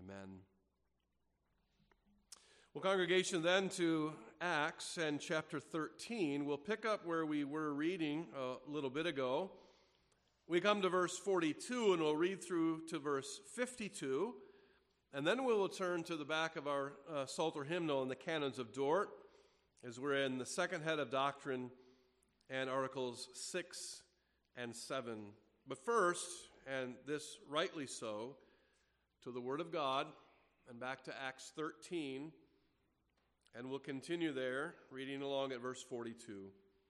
Amen. Well, congregation, then to Acts and chapter 13. We'll pick up where we were reading a little bit ago. We come to verse 42, and we'll read through to verse 52. And then we will turn to the back of our Psalter hymnal in the Canons of Dort, as we're in the second head of doctrine and articles 6 and 7. But first, and this rightly so, to the Word of God, and back to Acts 13, and we'll continue there, reading along at verse 42.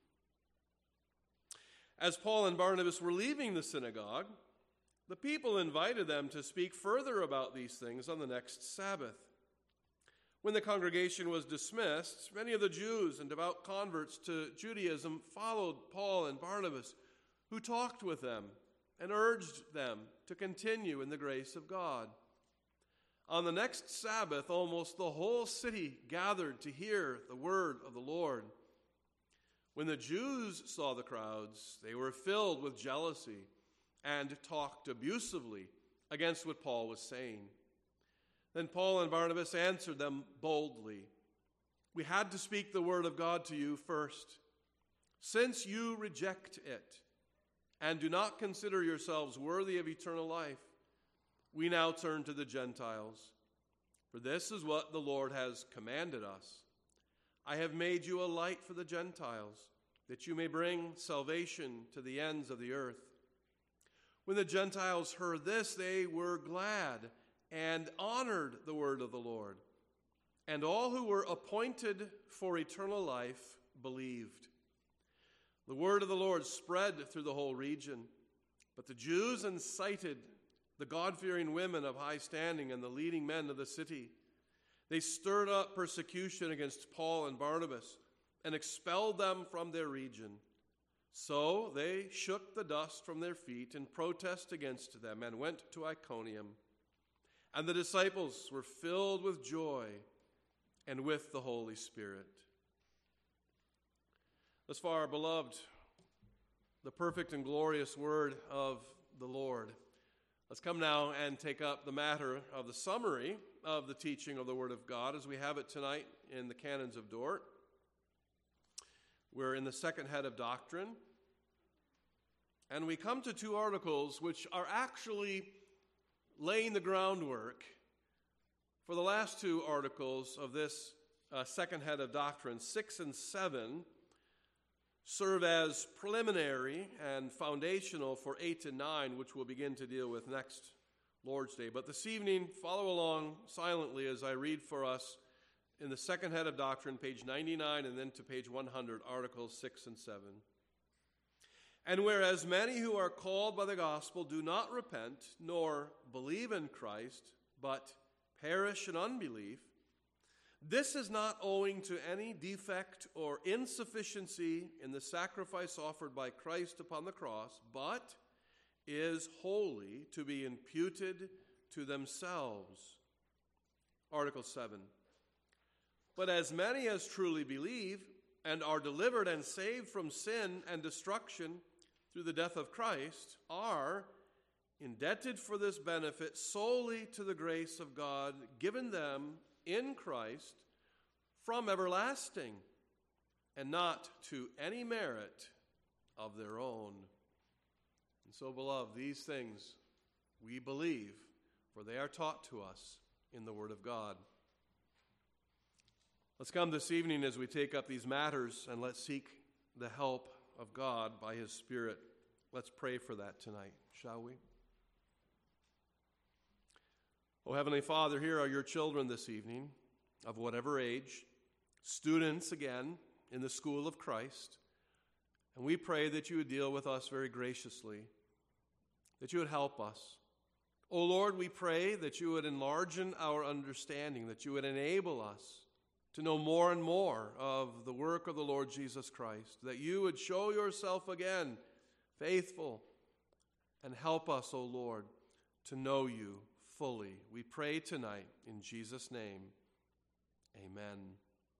As Paul and Barnabas were leaving the synagogue, the people invited them to speak further about these things on the next Sabbath. When the congregation was dismissed, many of the Jews and devout converts to Judaism followed Paul and Barnabas, who talked with them and urged them to continue in the grace of God. On the next Sabbath, almost the whole city gathered to hear the word of the Lord. When the Jews saw the crowds, they were filled with jealousy and talked abusively against what Paul was saying. Then Paul and Barnabas answered them boldly, "We had to speak the word of God to you first. Since you reject it and do not consider yourselves worthy of eternal life, we now turn to the Gentiles. For this is what the Lord has commanded us. I have made you a light for the Gentiles, that you may bring salvation to the ends of the earth." When the Gentiles heard this, they were glad and honored the word of the Lord. And all who were appointed for eternal life believed. The word of the Lord spread through the whole region, but the Jews incited the God-fearing women of high standing and the leading men of the city. They stirred up persecution against Paul and Barnabas and expelled them from their region. So they shook the dust from their feet in protest against them and went to Iconium. And the disciples were filled with joy and with the Holy Spirit. Thus far, beloved, the perfect and glorious word of the Lord. Let's come now and take up the matter of the summary of the teaching of the Word of God as we have it tonight in the Canons of Dort. We're in the second head of doctrine, and we come to two articles which are actually laying the groundwork for the last two articles of this second head of doctrine. 6 and 7 serve as preliminary and foundational for 8 and 9, which we'll begin to deal with next Lord's Day. But this evening, follow along silently as I read for us in the second head of doctrine, page 99, and then to page 100, articles 6 and 7. "And whereas many who are called by the gospel do not repent nor believe in Christ, but perish in unbelief, this is not owing to any defect or insufficiency in the sacrifice offered by Christ upon the cross, but is wholly to be imputed to themselves." Article 7. "But as many as truly believe and are delivered and saved from sin and destruction through the death of Christ are indebted for this benefit solely to the grace of God given them in Christ from everlasting, and not to any merit of their own." And so, beloved, these things we believe, for they are taught to us in the Word of God. Let's come this evening as we take up these matters, and let's seek the help of God by His Spirit. Let's pray for that tonight, shall we? Oh, Heavenly Father, here are your children this evening, of whatever age, students again in the school of Christ, and we pray that you would deal with us very graciously, that you would help us. Oh Lord, we pray that you would enlarge our understanding, that you would enable us to know more and more of the work of the Lord Jesus Christ, that you would show yourself again faithful, and help us, O Lord, to know you fully. We pray tonight in Jesus' name. Amen.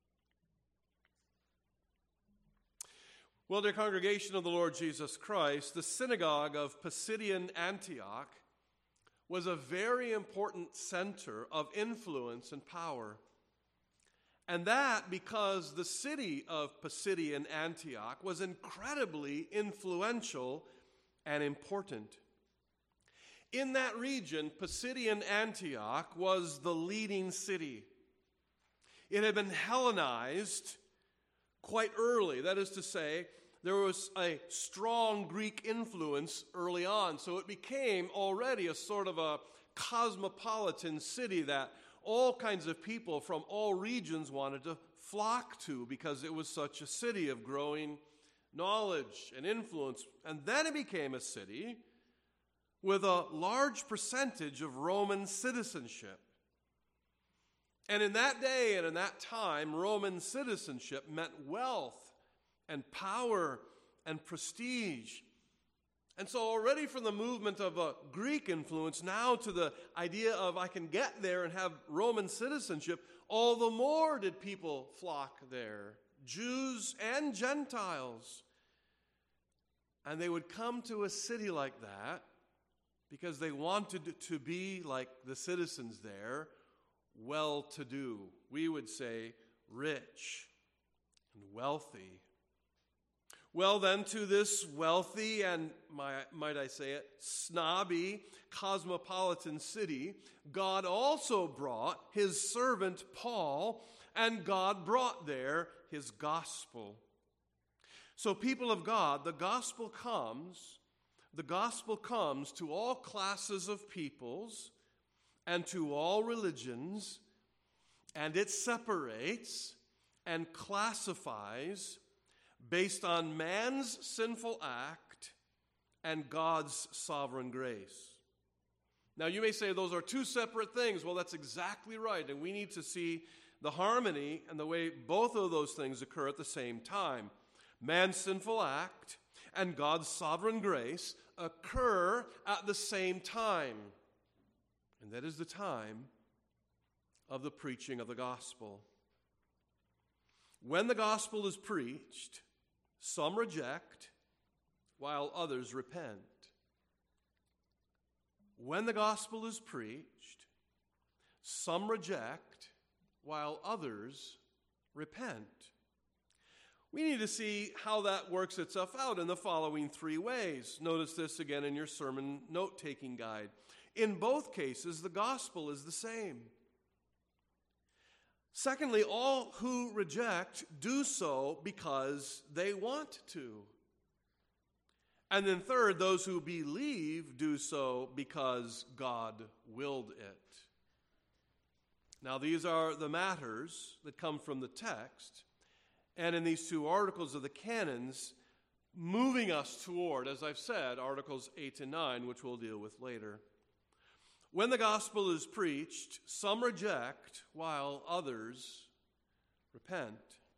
Well, dear congregation of the Lord Jesus Christ, the synagogue of Pisidian Antioch was a very important center of influence and power. And that because the city of Pisidian Antioch was incredibly influential and important. In that region, Pisidian Antioch was the leading city. It had been Hellenized quite early. That is to say, there was a strong Greek influence early on. So it became already a sort of a cosmopolitan city that all kinds of people from all regions wanted to flock to because it was such a city of growing knowledge and influence. And then it became a city with a large percentage of Roman citizenship. And in that day and in that time, Roman citizenship meant wealth and power and prestige. And so already from the movement of a Greek influence now to the idea of I can get there and have Roman citizenship, all the more did people flock there, Jews and Gentiles. And they would come to a city like that because they wanted to be like the citizens there, well-to-do. We would say rich and wealthy. Well, then, to this wealthy and, might I say it, snobby, cosmopolitan city, God also brought his servant Paul, and God brought there his gospel. So, people of God, the gospel comes to all classes of peoples and to all religions, and it separates and classifies based on man's sinful act and God's sovereign grace. Now, you may say those are two separate things. Well, that's exactly right, and we need to see the harmony and the way both of those things occur at the same time. Man's sinful act and God's sovereign grace occur at the same time, and that is the time of the preaching of the gospel. When the gospel is preached, some reject, while others repent. When the gospel is preached, some reject, while others repent. We need to see how that works itself out in the following three ways. Notice this again in your sermon note-taking guide. In both cases, the gospel is the same. Secondly, all who reject do so because they want to. And then third, those who believe do so because God willed it. Now, these are the matters that come from the text, and in these two articles of the canons, moving us toward, as I've said, Articles 8 and 9, which we'll deal with later. When the gospel is preached, some reject, while others repent.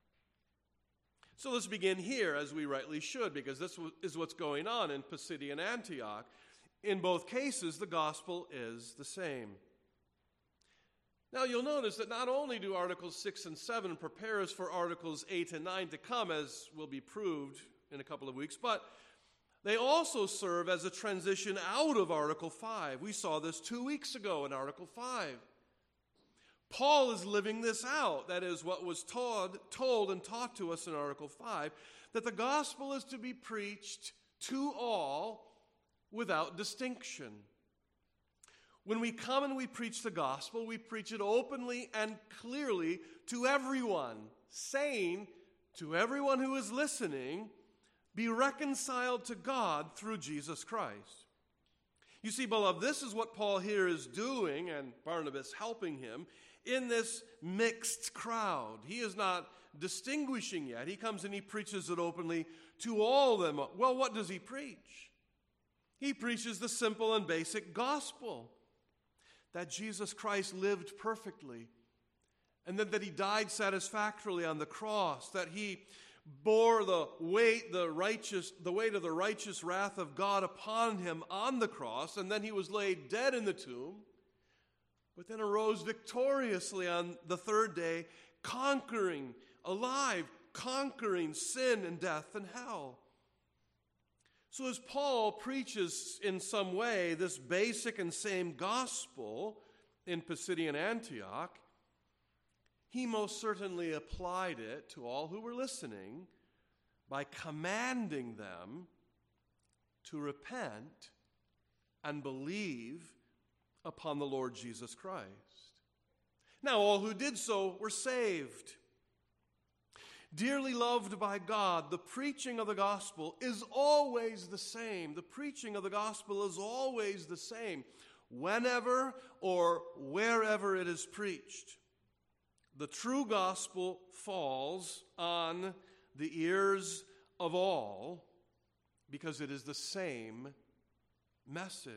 So let's begin here, as we rightly should, because this is what's going on in Pisidian Antioch. In both cases, the gospel is the same. Now, you'll notice that not only do Articles 6 and 7 prepare us for Articles 8 and 9 to come, as will be proved in a couple of weeks, but they also serve as a transition out of Article 5. We saw this 2 weeks ago in Article 5. Paul is living this out. That is what was told and taught to us in Article 5, that the gospel is to be preached to all without distinction. When we come and we preach the gospel, we preach it openly and clearly to everyone, saying to everyone who is listening, be reconciled to God through Jesus Christ. You see, beloved, this is what Paul here is doing, and Barnabas helping him, in this mixed crowd. He is not distinguishing yet. He comes and he preaches it openly to all of them. Well, what does he preach? He preaches the simple and basic gospel, that Jesus Christ lived perfectly, and then that he died satisfactorily on the cross, that he bore the weight of the righteous wrath of God upon him on the cross, and then he was laid dead in the tomb, but then arose victoriously on the third day, conquering sin and death and hell. So as Paul preaches in some way this basic and same gospel in Pisidian Antioch, he most certainly applied it to all who were listening by commanding them to repent and believe upon the Lord Jesus Christ. Now, all who did so were saved. Dearly loved by God, the preaching of the gospel is always the same. The preaching of the gospel is always the same, whenever or wherever it is preached. The true gospel falls on the ears of all because it is the same message.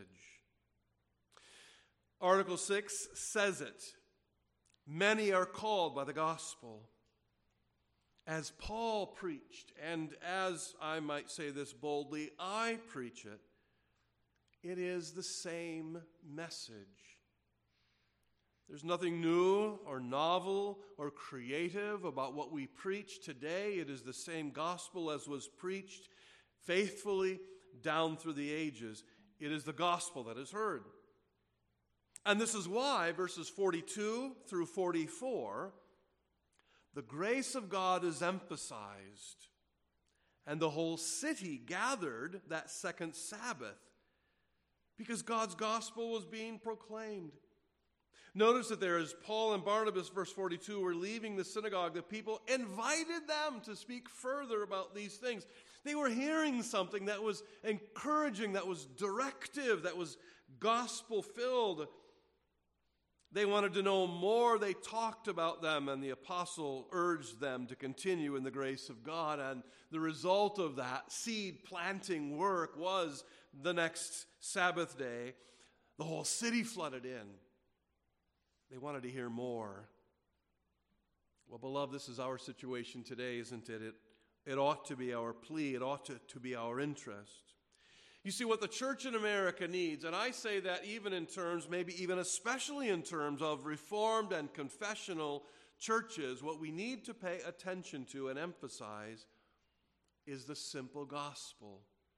Article 6 says it. Many are called by the gospel. As Paul preached, and as I might say this boldly, I preach it, it is the same message. There's nothing new or novel or creative about what we preach today. It is the same gospel as was preached faithfully down through the ages. It is the gospel that is heard. And this is why verses 42 through 44, the grace of God is emphasized, and the whole city gathered that second Sabbath because God's gospel was being proclaimed. Notice that there, as Paul and Barnabas, verse 42, were leaving the synagogue, the people invited them to speak further about these things. They were hearing something that was encouraging, that was directive, that was gospel-filled. They wanted to know more. They talked about them, and the apostle urged them to continue in the grace of God. And the result of that seed planting work was the next Sabbath day, the whole city flooded in. They wanted to hear more. Well, beloved, this is our situation today, isn't it? It ought to be our plea. It ought to be our interest. You see, what the church in America needs, and I say that even in terms, maybe even especially in terms of Reformed and confessional churches, what we need to pay attention to and emphasize is the simple gospel.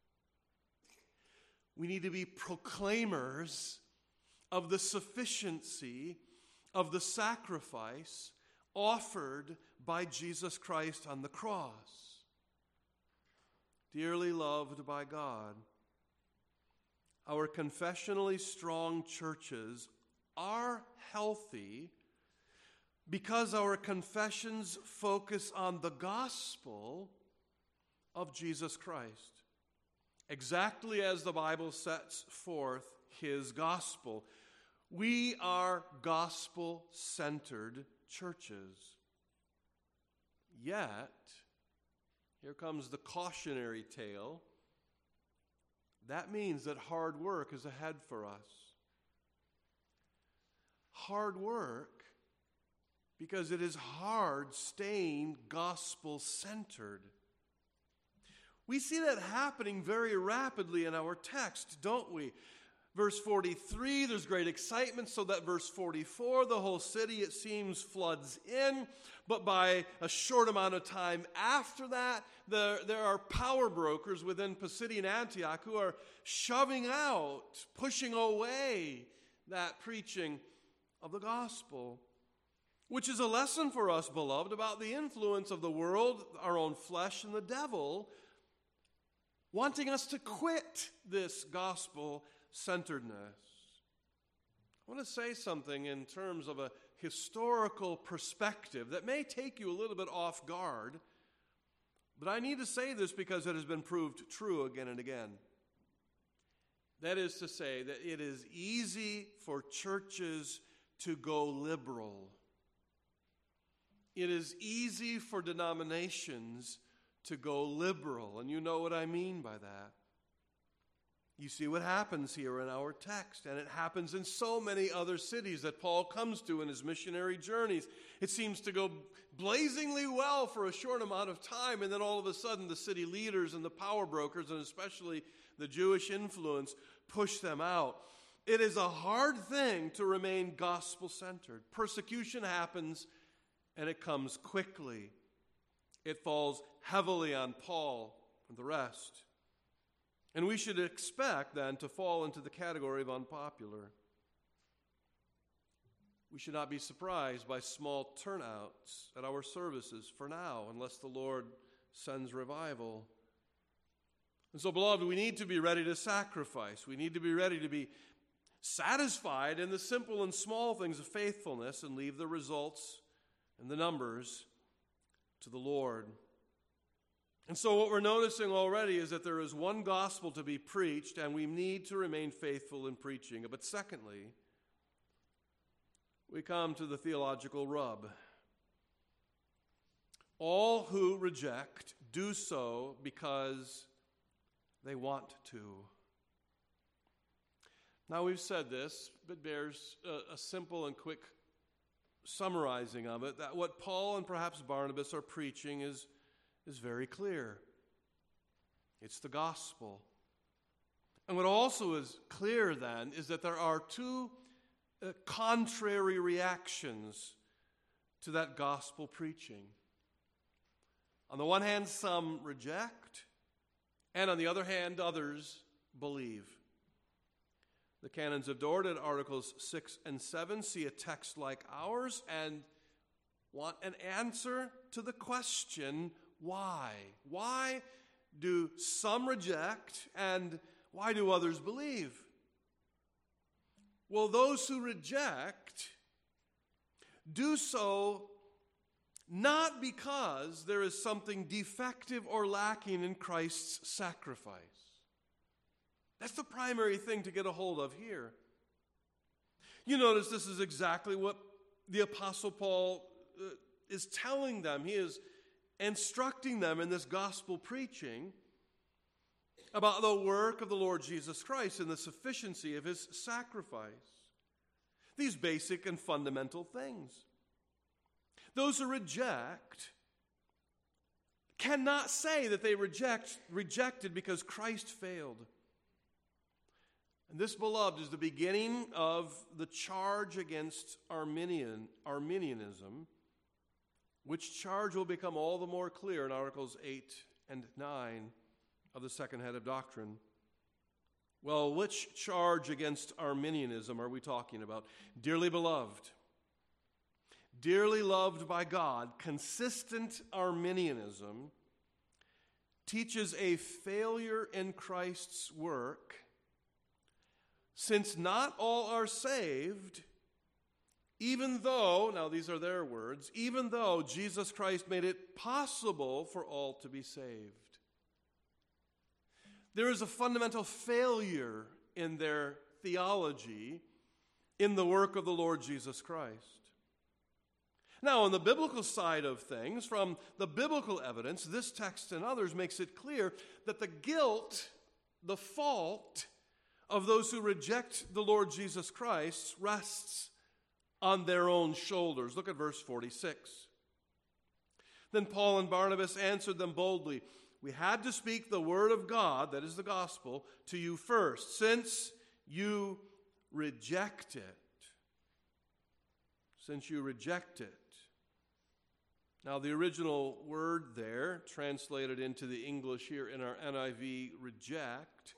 We need to be proclaimers of the sufficiency of the sacrifice offered by Jesus Christ on the cross. Dearly loved by God, our confessionally strong churches are healthy because our confessions focus on the gospel of Jesus Christ, exactly as the Bible sets forth his gospel. We are gospel-centered churches. Yet, here comes the cautionary tale. That means that hard work is ahead for us. Hard work because it is hard staying gospel-centered. We see that happening very rapidly in our text, don't we? Verse 43, there's great excitement, so that verse 44, the whole city, it seems, floods in. But by a short amount of time after that, there are power brokers within Pisidian Antioch who are shoving out, pushing away that preaching of the gospel, which is a lesson for us, beloved, about the influence of the world, our own flesh, and the devil, wanting us to quit this gospel-centeredness. I want to say something in terms of a historical perspective that may take you a little bit off guard, but I need to say this because it has been proved true again and again. That is to say that it is easy for churches to go liberal. It is easy for denominations to go liberal, and you know what I mean by that. You see what happens here in our text, and it happens in so many other cities that Paul comes to in his missionary journeys. It seems to go blazingly well for a short amount of time, and then all of a sudden the city leaders and the power brokers, and especially the Jewish influence, push them out. It is a hard thing to remain gospel-centered. Persecution happens, and it comes quickly. It falls heavily on Paul and the rest. And we should expect then to fall into the category of unpopular. We should not be surprised by small turnouts at our services for now, unless the Lord sends revival. And so, beloved, we need to be ready to sacrifice. We need to be ready to be satisfied in the simple and small things of faithfulness and leave the results and the numbers to the Lord. And so what we're noticing already is that there is one gospel to be preached, and we need to remain faithful in preaching it. But secondly, we come to the theological rub. All who reject do so because they want to. Now, we've said this, but bears a simple and quick summarizing of it, that what Paul and perhaps Barnabas are preaching is very clear. It's the gospel. And what also is clear then is that there are two contrary reactions to that gospel preaching. On the one hand, some reject, and on the other hand, others believe. The canons of Dort at Articles 6 and 7 see a text like ours and want an answer to the question, why? Why do some reject and why do others believe? Well, those who reject do so not because there is something defective or lacking in Christ's sacrifice. That's the primary thing to get a hold of here. You notice this is exactly what the Apostle Paul is telling them. He is instructing them in this gospel preaching about the work of the Lord Jesus Christ and the sufficiency of his sacrifice. These basic and fundamental things. Those who reject cannot say that they rejected because Christ failed. And this, beloved, is the beginning of the charge against Arminianism, which charge will become all the more clear in Articles 8 and 9 of the second head of doctrine. Well, which charge against Arminianism are we talking about? Dearly beloved, dearly loved by God, consistent Arminianism teaches a failure in Christ's work, since not all are saved, even though, now these are their words, even though Jesus Christ made it possible for all to be saved. There is a fundamental failure in their theology in the work of the Lord Jesus Christ. Now, on the biblical side of things, from the biblical evidence, this text and others makes it clear that the guilt, the fault of those who reject the Lord Jesus Christ rests on their own shoulders. Look at verse 46. Then Paul and Barnabas answered them boldly, "We had to speak the word of God," that is the gospel, "to you first, since you reject it." Since you reject it. Now, the original word there, translated into the English here in our NIV, reject,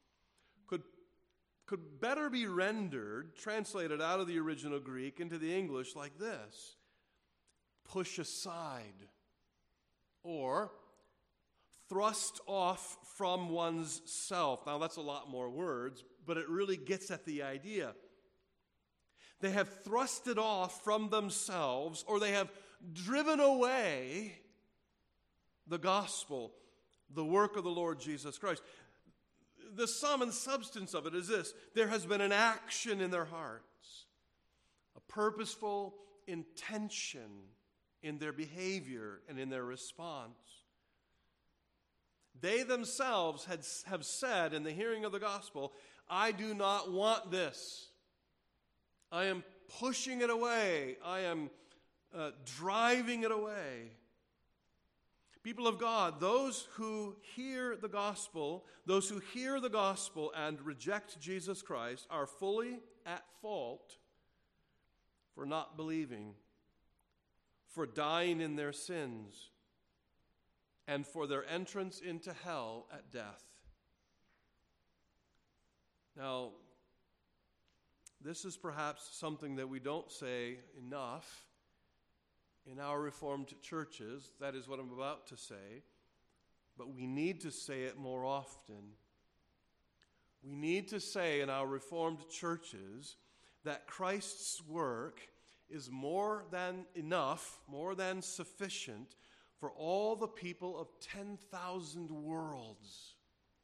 could better be rendered, translated out of the original Greek into the English like this: push aside, or thrust off from one's self. Now, that's a lot more words, but it really gets at the idea. They have thrust it off from themselves, or they have driven away the gospel, the work of the Lord Jesus Christ. The sum and substance of it is this: there has been an action in their hearts, a purposeful intention in their behavior and in their response. They themselves have said in the hearing of the gospel, "I do not want this. I am pushing it away. I am driving it away." People of God, those who hear the gospel and reject Jesus Christ are fully at fault for not believing, for dying in their sins, and for their entrance into hell at death. Now, this is perhaps something that we don't say enough in our Reformed churches. That is what I'm about to say. But we need to say it more often. We need to say in our Reformed churches that Christ's work is more than enough, more than sufficient for all the people of 10,000 worlds.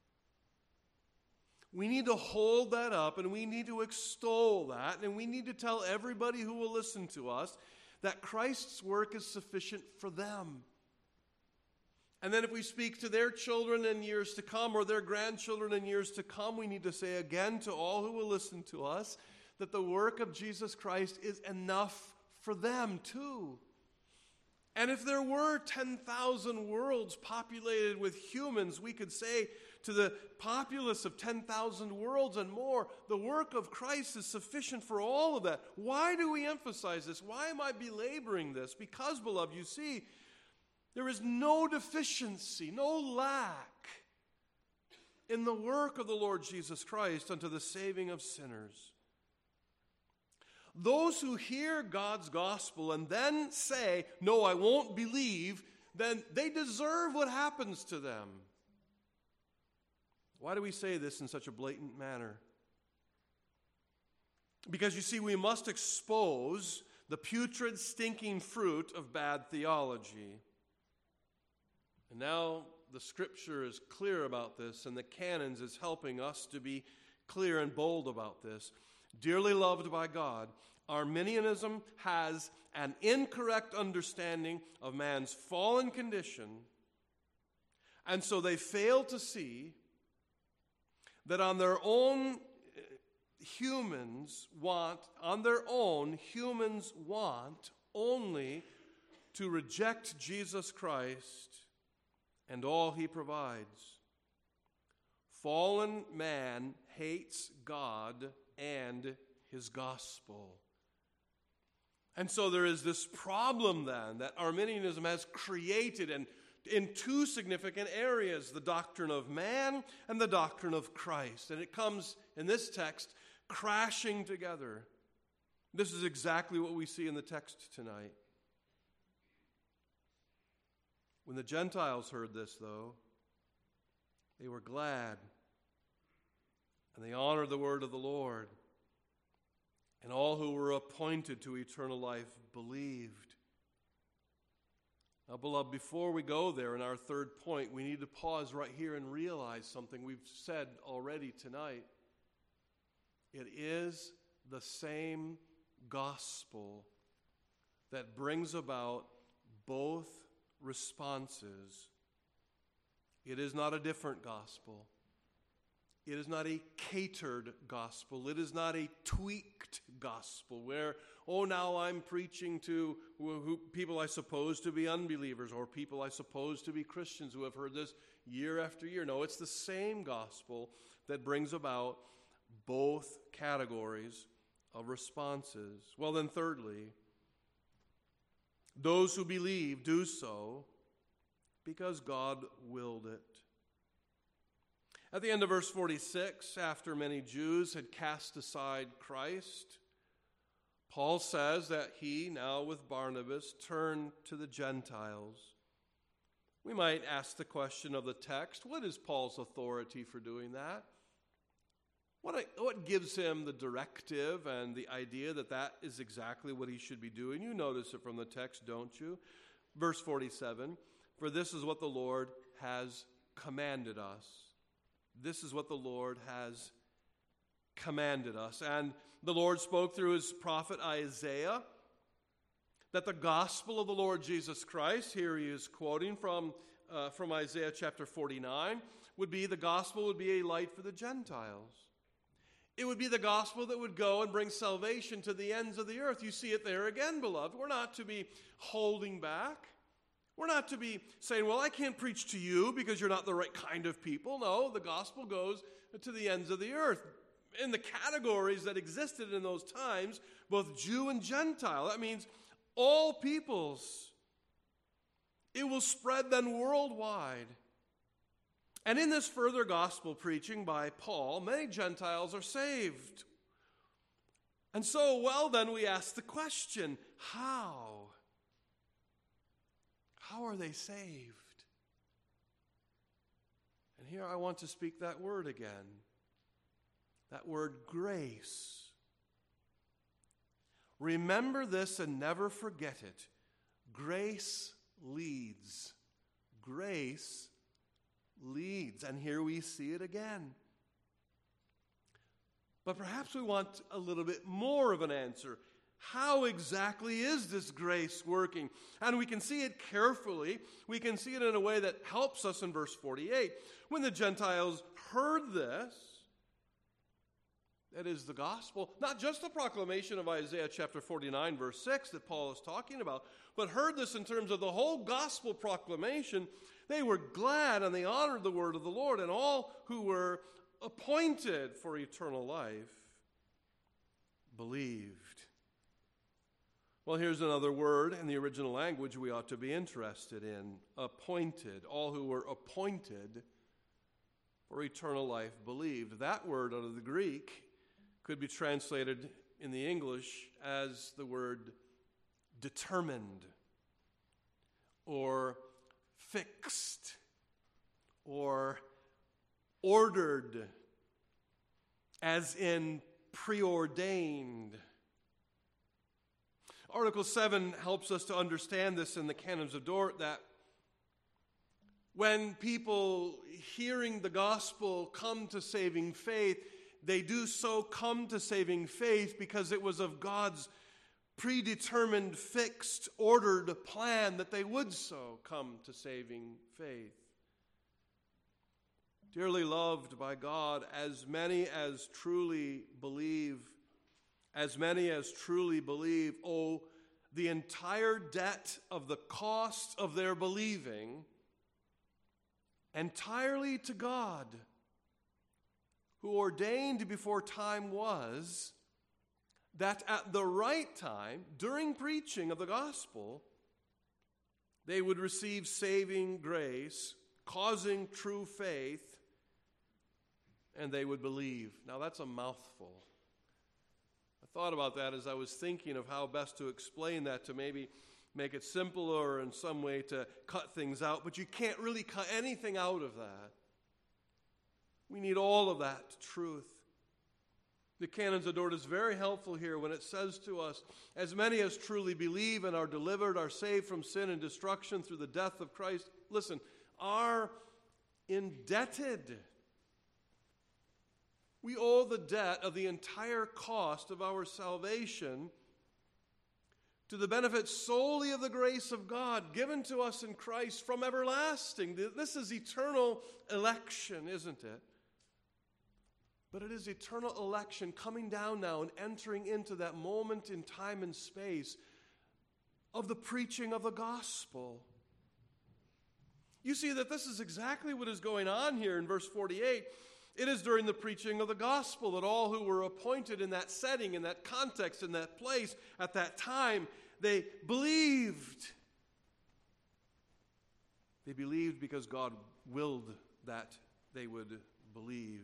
We need to hold that up, and we need to extol that, and we need to tell everybody who will listen to us that Christ's work is sufficient for them. And then if we speak to their children in years to come or their grandchildren in years to come, we need to say again to all who will listen to us that the work of Jesus Christ is enough for them too. And if there were 10,000 worlds populated with humans, we could say to the populace of 10,000 worlds and more, the work of Christ is sufficient for all of that. Why do we emphasize this? Why am I belaboring this? Because, beloved, you see, there is no deficiency, no lack in the work of the Lord Jesus Christ unto the saving of sinners. Those who hear God's gospel and then say, no, I won't believe, then they deserve what happens to them. Why do we say this in such a blatant manner? Because you see, we must expose the putrid, stinking fruit of bad theology. And now the Scripture is clear about this, and the canons is helping us to be clear and bold about this. Dearly loved by God, Arminianism has an incorrect understanding of man's fallen condition, and so they fail to see that on their own humans want only to reject Jesus Christ and all he provides. Fallen man hates God and his gospel. And so there is this problem then that Arminianism has created in two significant areas, the doctrine of man and the doctrine of Christ. And it comes in this text crashing together. This is exactly what we see in the text tonight. When the Gentiles heard this, though, they were glad, and they honored the word of the Lord. And all who were appointed to eternal life believed. Now, beloved, before we go there in our third point, we need to pause right here and realize something we've said already tonight. It is the same gospel that brings about both responses. It is not a different gospel. It is not a catered gospel. It is not a tweaked gospel where, now I'm preaching to people I suppose to be unbelievers or people I suppose to be Christians who have heard this year after year. No, it's the same gospel that brings about both categories of responses. Well, then thirdly, those who believe do so because God willed it. At the end of verse 46, after many Jews had cast aside Christ, Paul says that he, now with Barnabas, turned to the Gentiles. We might ask the question of the text, what is Paul's authority for doing that? What gives him the directive and the idea that that is exactly what he should be doing? You notice it from the text, don't you? Verse 47, for this is what the Lord has commanded us. This is what the Lord has commanded us. And the Lord spoke through his prophet Isaiah that the gospel of the Lord Jesus Christ, here he is quoting from Isaiah chapter 49, the gospel would be a light for the Gentiles. It would be the gospel that would go and bring salvation to the ends of the earth. You see it there again, beloved. We're not to be holding back. We're not to be saying, well, I can't preach to you because you're not the right kind of people. No, the gospel goes to the ends of the earth. In the categories that existed in those times, both Jew and Gentile, that means all peoples. It will spread then worldwide. And in this further gospel preaching by Paul, many Gentiles are saved. And so, well, then we ask the question, how? How are they saved? And here I want to speak that word again. That word grace. Remember this and never forget it. Grace leads. Grace leads. And here we see it again. But perhaps we want a little bit more of an answer. How exactly is this grace working? And we can see it carefully. We can see it in a way that helps us in verse 48. When the Gentiles heard this, that is the gospel, not just the proclamation of Isaiah chapter 49, verse 6 that Paul is talking about, but heard this in terms of the whole gospel proclamation, they were glad and they honored the word of the Lord, and all who were appointed for eternal life believed. Well, here's another word in the original language we ought to be interested in. Appointed. All who were appointed for eternal life believed. That word out of the Greek could be translated in the English as the word determined or fixed or ordered, as in preordained. Article 7 helps us to understand this in the Canons of Dort, that when people hearing the gospel come to saving faith, they do so come to saving faith because it was of God's predetermined, fixed, ordered plan that they would so come to saving faith. Dearly loved by God, as many as truly believe, owe the entire debt of the cost of their believing entirely to God, who ordained before time was that at the right time, during preaching of the gospel, they would receive saving grace, causing true faith, and they would believe. Now that's a mouthful. I thought about that as I was thinking of how best to explain that, to maybe make it simpler or in some way to cut things out, but you can't really cut anything out of that. We need all of that truth. The Canons of Dort is very helpful here when it says to us, as many as truly believe and are delivered, are saved from sin and destruction through the death of Christ, listen, are indebted. We owe the debt of the entire cost of our salvation to the benefit solely of the grace of God given to us in Christ from everlasting. This is eternal election, isn't it? But it is eternal election coming down now and entering into that moment in time and space of the preaching of the gospel. You see that this is exactly what is going on here in verse 48. It is during the preaching of the gospel that all who were appointed in that setting, in that context, in that place, at that time, they believed. They believed because God willed that they would believe.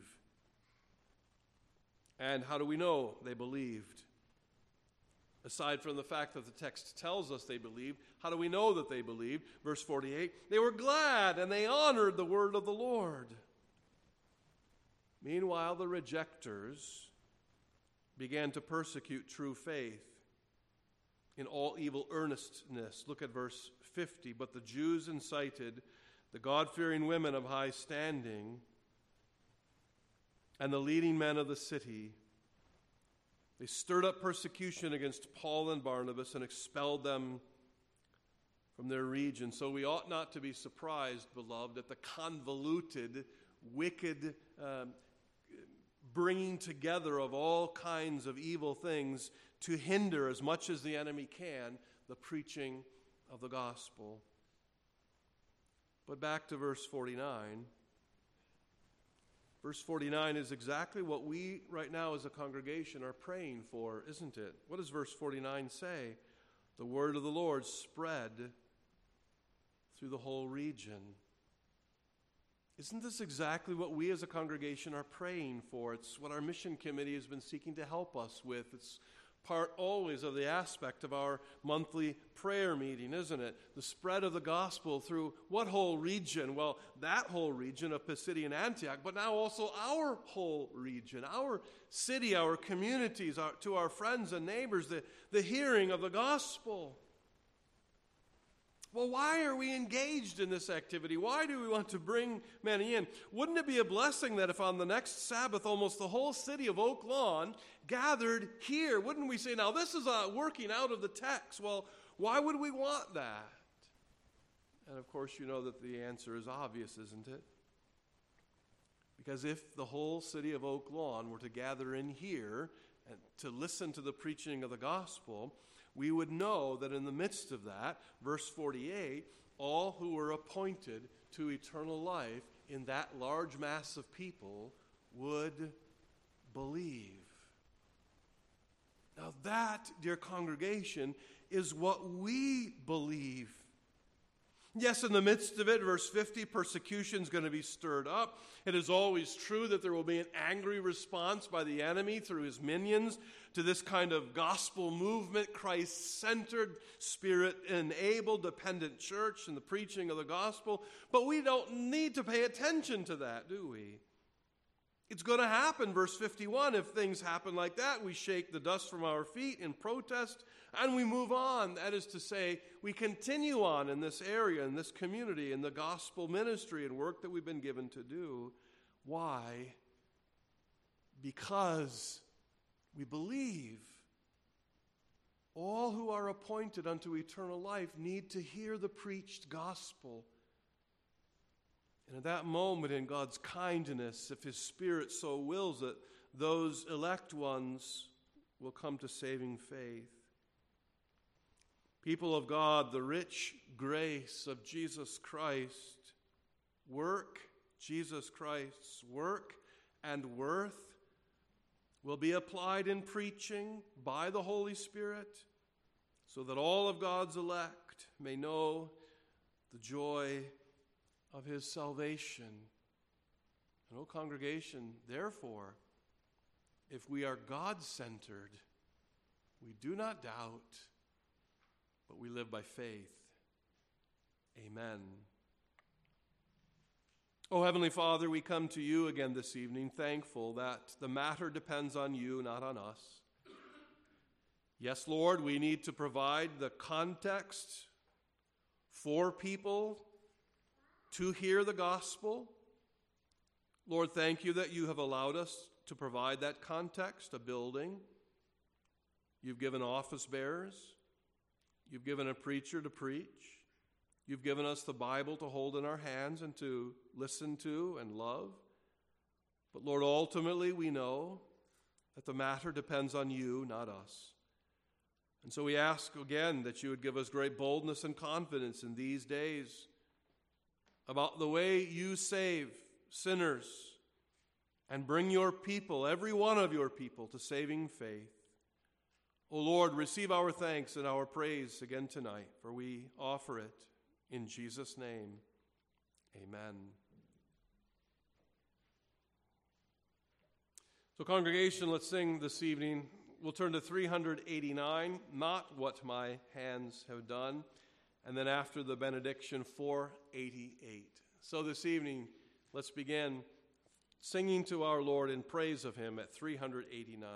And how do we know they believed? Aside from the fact that the text tells us they believed, how do we know that they believed? Verse 48, they were glad and they honored the word of the Lord. Meanwhile, the rejectors began to persecute true faith in all evil earnestness. Look at verse 50. But the Jews incited the God-fearing women of high standing and the leading men of the city. They stirred up persecution against Paul and Barnabas and expelled them from their region. So we ought not to be surprised, beloved, at the convoluted, wicked bringing together of all kinds of evil things to hinder as much as the enemy can the preaching of the gospel. But back to verse 49. Verse 49 is exactly what we right now as a congregation are praying for, isn't it? What does verse 49 say? The word of the Lord spread through the whole region. Isn't this exactly what we as a congregation are praying for? It's what our mission committee has been seeking to help us with. It's part always of the aspect of our monthly prayer meeting, isn't it? The spread of the gospel through what whole region? Well, that whole region of Pisidian Antioch, but now also our whole region, our city, our communities, to our friends and neighbors, the hearing of the gospel. Well, why are we engaged in this activity? Why do we want to bring many in? Wouldn't it be a blessing that if on the next Sabbath almost the whole city of Oak Lawn gathered here? Wouldn't we say, now this is working out of the text? Well, why would we want that? And of course, you know that the answer is obvious, isn't it? Because if the whole city of Oak Lawn were to gather in here and to listen to the preaching of the gospel, we would know that in the midst of that, verse 48, all who were appointed to eternal life in that large mass of people would believe. Now that, dear congregation, is what we believe. Yes, in the midst of it, verse 50, persecution is going to be stirred up. It is always true that there will be an angry response by the enemy through his minions to this kind of gospel movement, Christ-centered, Spirit-enabled, dependent church and the preaching of the gospel. But we don't need to pay attention to that, do we? It's going to happen, verse 51. If things happen like that, we shake the dust from our feet in protest and we move on. That is to say, we continue on in this area, in this community, in the gospel ministry and work that we've been given to do. Why? Because we believe. All who are appointed unto eternal life need to hear the preached gospel. And at that moment, in God's kindness, if His Spirit so wills it, those elect ones will come to saving faith. People of God, the rich grace of Jesus Christ, Jesus Christ's work and worth will be applied in preaching by the Holy Spirit so that all of God's elect may know the joy of His salvation. And, O congregation, therefore, if we are God-centered, we do not doubt, but we live by faith. Amen. Oh, Heavenly Father, we come to you again this evening, thankful that the matter depends on you, not on us. Yes, Lord, we need to provide the context for people to hear the gospel. Lord, thank you that you have allowed us to provide that context, a building. You've given office bearers. You've given a preacher to preach. You've given us the Bible to hold in our hands and to listen to and love. But Lord, ultimately we know that the matter depends on you, not us. And so we ask again that you would give us great boldness and confidence in these days about the way you save sinners and bring your people, every one of your people, to saving faith. O Lord, receive our thanks and our praise again tonight, for we offer it in Jesus' name. Amen. So congregation, let's sing this evening. We'll turn to 389, Not What My Hands Have Done, and then after the benediction, 488. So this evening, let's begin singing to our Lord in praise of Him at 389.